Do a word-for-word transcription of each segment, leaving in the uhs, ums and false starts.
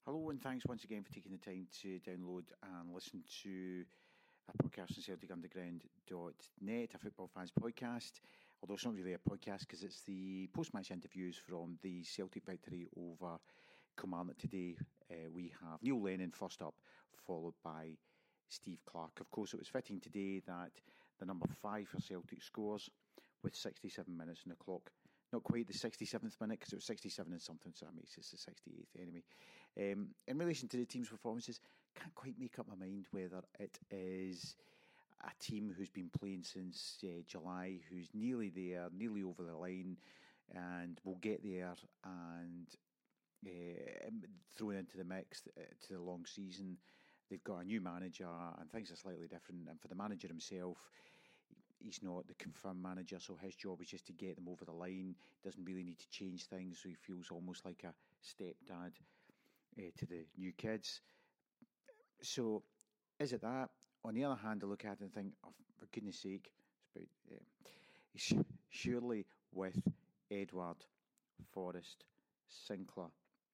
Hello and thanks once again for taking the time to download and listen to a podcast on Celtic Underground dot net, a football fans podcast. Although it's not really a podcast because it's the post-match interviews from the Celtic victory over Kilmarnock today. Uh, we have Neil Lennon first up, followed by Steve Clarke. Of course, it was fitting today that the number five for Celtic scores with sixty-seven minutes on the clock. Not quite the sixty-seventh minute because it was sixty-seven and something, so that makes it the sixty-eighth anyway. Um, in relation to the team's performances, can't quite make up my mind whether it is a team who's been playing since uh, July, who's nearly there, nearly over the line, and will get there and uh, thrown into the mix uh, to the long season. They've got a new manager and things are slightly different. And for the manager himself, he's not the confirmed manager, so his job is just to get them over the line. Doesn't really need to change things, so he feels almost like a stepdad uh, to the new kids. So, is it that? On the other hand, I look at it and think, oh, for goodness sake, it's about, uh, sh- surely with Edouard, Forrest, Sinclair,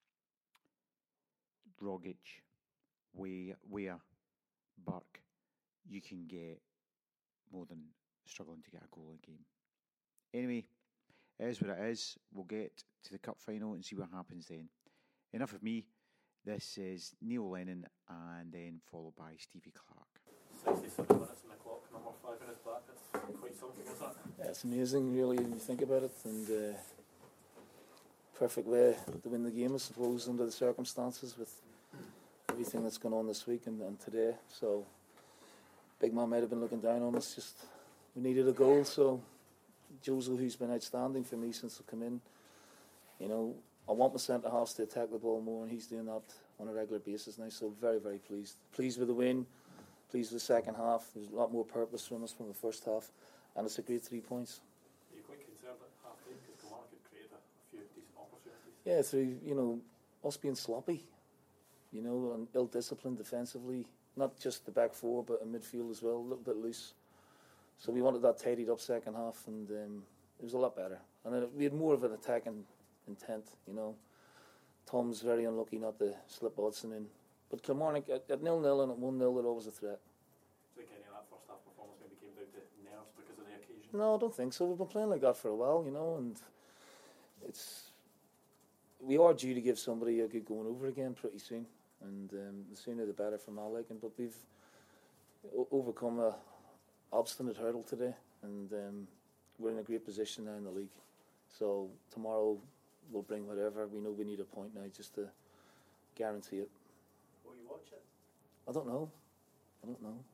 Rogic, Weah, Weah, Burke, you can get more than struggling to get a goal a game. Anyway, it is what it is. We'll get to the cup final and see what happens then. Enough of me. This is Neil Lennon and then followed by Stevie Clarke. sixty-seven minutes on the clock, number five in his back. That's quite something, is that? Yeah, it's amazing, really, when you think about it. And uh, perfect way to win the game, I suppose, under the circumstances with everything that's gone on this week and, and today. So, big man might have been looking down on us. Just we needed a goal. So, Josel, who's been outstanding for me since I come in, you know, I want my centre halves to attack the ball more, and he's doing that on a regular basis now. So, very, very pleased. Pleased with the win. Pleased with the second half. There's a lot more purpose from us from the first half, and it's a great three points. Are you quite concerned at half time because Kilmarnock had created a, a few decent opportunities? Yeah, through, you know, us being sloppy, you know, and ill-disciplined defensively. Not just the back four, but in midfield as well, a little bit loose. So we wanted that tidied up second half, and um, it was a lot better. And then we had more of an attacking intent, you know. Tom's very unlucky not to slip Odson in. But Kilmarnock, at, at nil-nil and at one nil, they're always a threat. Do you think any of that first half performance maybe came down to nerves because of the occasion? No, I don't think so. We've been playing like that for a while, you know, and it's... We are due to give somebody a good going over again pretty soon. And um, the sooner the better for my liking. But we've o- overcome a obstinate hurdle today, and um, we're in a great position now in the league. So tomorrow we'll bring whatever. We know we need a point now just to guarantee it. Will you watch it? I don't know. I don't know.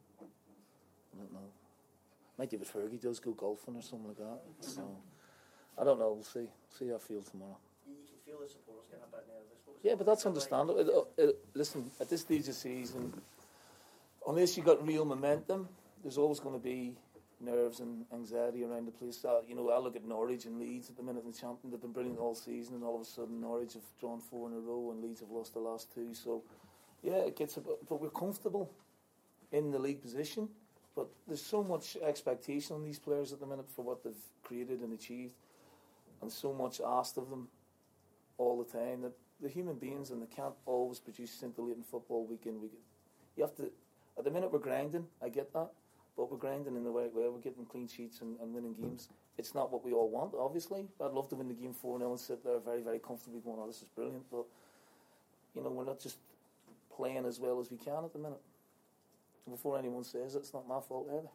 I don't know. Might do what Fergie does, go golfing or something like that. So I don't know. We'll see. See how I feel tomorrow. You can feel the supporters getting a bit nervous. What was Yeah, it but that's like? understandable. It, it, listen, at this stage of the season, unless you got real momentum, there's always going to be nerves and anxiety around the place. Uh, you know, I look at Norwich and Leeds at the minute in the champion. They've been brilliant all season, and all of a sudden Norwich have drawn four in a row, and Leeds have lost the last two. So, yeah, it gets a bit, but we're comfortable in the league position. But there's so much expectation on these players at the minute for what they've created and achieved, and so much asked of them all the time that they're human beings and they can't always produce scintillating football week in, week in. You have to, at the minute we're grinding, I get that, but we're grinding in the right way. We're getting clean sheets and, and winning games. It's not what we all want, obviously. I'd love to win the game four nil and sit there very, very comfortably going, oh, this is brilliant. But, you know, we're not just playing as well as we can at the minute. Before anyone says it, it's not my fault either.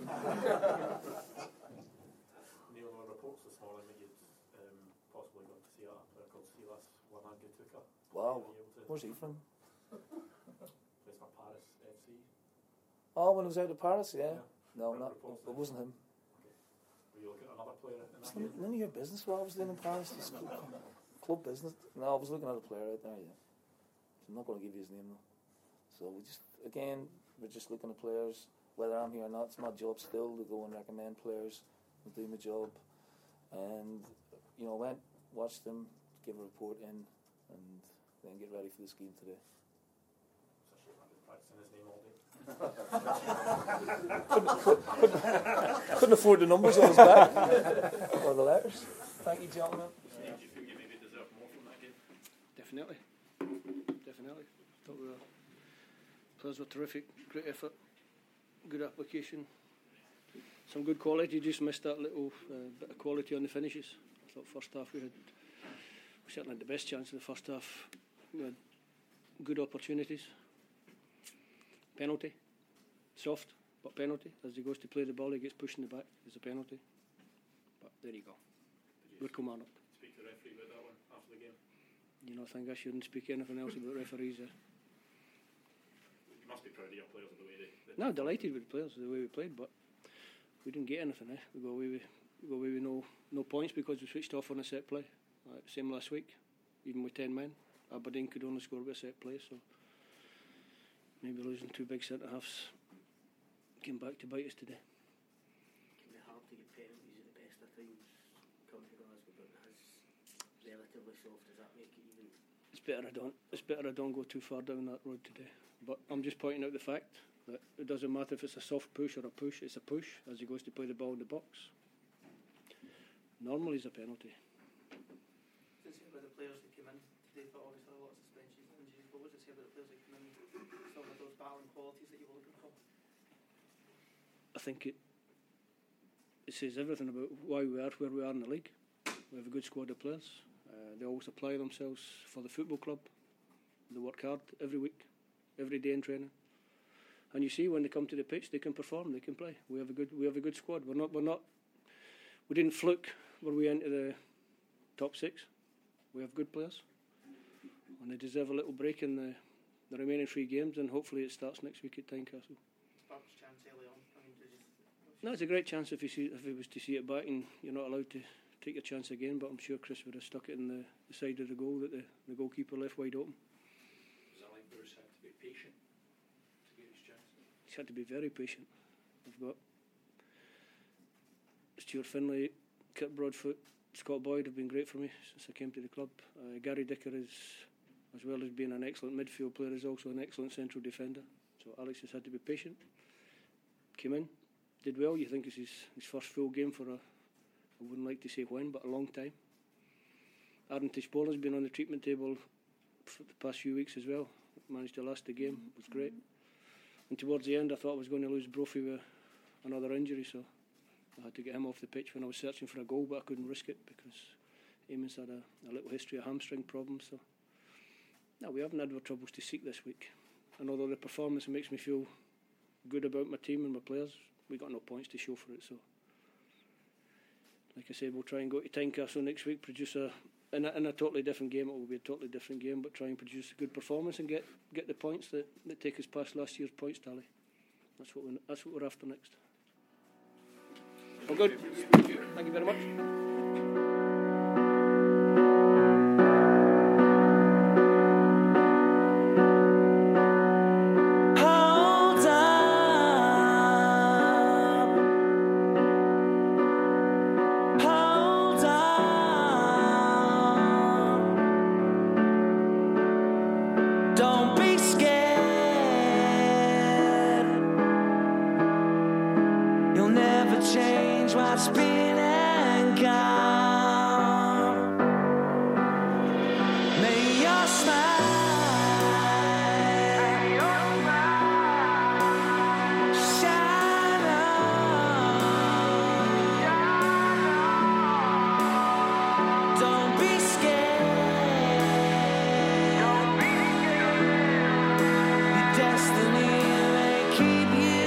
Neil, there were reports this morning that you'd um, possibly gone to see a player called Silas Wanagutuka. Wow. Where's he from? Plays for Paris F C. Oh, when I was out of Paris, yeah. Yeah. No, Right, not, reports it there. wasn't him. Okay. Were you looking at another player in that It's game? none, none of your business what I was doing in Paris. It's club, club business. No, I was looking at a player out there, yeah. I'm not going to give you his name, though. So we just, again, we're just looking at players. Whether I'm here or not, it's my job still to go and recommend players and do my job. And, you know, I went, watched them, give a report in, and then get ready for this game today. It's a shame I've been practicing his name all day. couldn't, couldn't, couldn't afford the numbers on his back or the letters. Thank you, gentlemen. Steve, do you feel you maybe deserve more from that game? Definitely. Definitely. thought we were, players were terrific, great effort, good application, some good quality. Just missed that little uh, bit of quality on the finishes. I thought first half we had we certainly had the best chance in the first half. We had good opportunities. Penalty, soft but penalty. As he goes to play the ball, he gets pushed in the back. It's a penalty. But there you go. We're Kilmarnock. Speak to the referee about that one after the game. You know, I think I shouldn't speak anything else about referees there. You must be proud of your players and the way they. they No, delighted with the players, the way we played, but we didn't get anything. Eh? We go away with we go away with no no points because we switched off on a set play. Uh, same last week, even with ten men. Aberdeen could only score with a set play, so maybe losing two big centre halves came back to bite us today. It can be hard to get penalties at the best of times. Coming to Glasgow, but that's relatively soft. Does that make it even? It's better I don't. It's better I don't go too far down that road today. But I'm just pointing out the fact that it doesn't matter if it's a soft push or a push. It's a push as he goes to play the ball in the box. Normally, it's a penalty. What does it say about the players that came in today? Thought obviously a lot of suspensions and injuries. But what does it say about the players that came in? Some of those battling qualities that you were looking for. I think it it says everything about why we are where we are in the league. We have a good squad of players. Uh, they always apply themselves for the football club. They work hard every week, every day in training. And you see when they come to the pitch, they can perform, they can play. We have a good we have a good squad. We're not we're not we didn't fluke where we into the top six. We have good players, and they deserve a little break in the the remaining three games. And hopefully it starts next week at Tynecastle. Sparks chance early on. I mean, did you, No, it's a great chance if you see if it was to see it back, and you're not allowed to take your chance again. But I'm sure Chris would have stuck it in the, the side of the goal that the, the goalkeeper left wide open. Was that like Bruce had to be patient to get his chance? He's had to be very patient. I've got Stuart Finlay, Kit Broadfoot, Scott Boyd have been great for me since I came to the club. Uh, Gary Dicker is, as well as being an excellent midfield player, is also an excellent central defender. So Alex has had to be patient. Came in, did well. You think it's his, his first full game for a, I wouldn't like to say when, but a long time. Aaron Tichbola has been on the treatment table for the past few weeks as well. Managed to last the game, was great. And towards the end, I thought I was going to lose Brophy with another injury, so I had to get him off the pitch when I was searching for a goal, but I couldn't risk it because Eamon's had a, a little history of hamstring problems. So, no, we haven't had our troubles to seek this week. And although the performance makes me feel good about my team and my players, we got no points to show for it. So, like I said, we'll try and go to Tynecastle next week, produce a in, a in a totally different game. It will be a totally different game, but try and produce a good performance and get, get the points that, that take us past last year's points tally. That's what we, that's what we're after next. Well, good. Thank you very much. Keep you